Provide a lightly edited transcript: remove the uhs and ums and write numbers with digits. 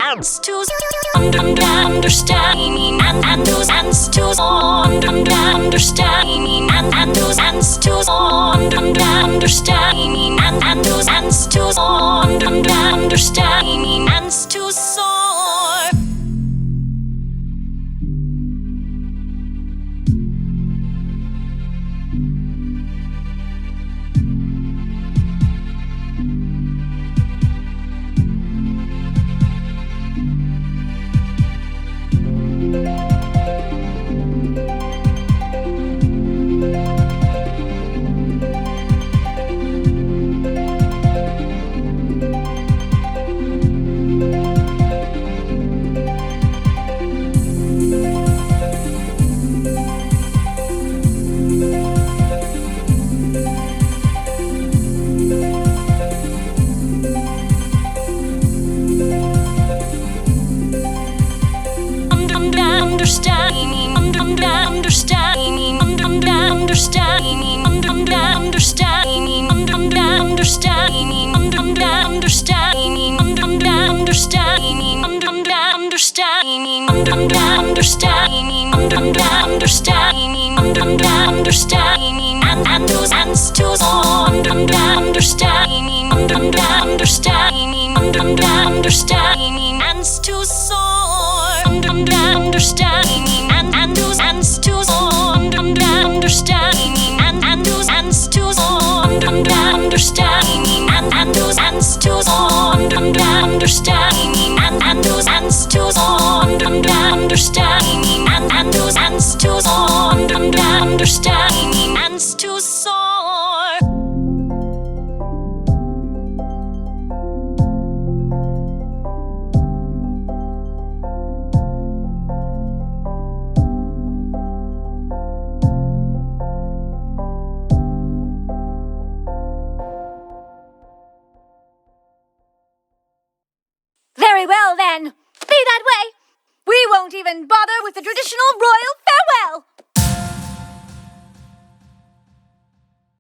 ants to understand and those ants to understand and those ants to understand and those ants to understand ants to soar. And those ants to understand ants to soar. And those ants to understand and those ants to understand and those ants to understand and those ants to understand and those ants to understand ants to soar. Very well, then. Be that way. We won't even bother with the traditional royal farewell.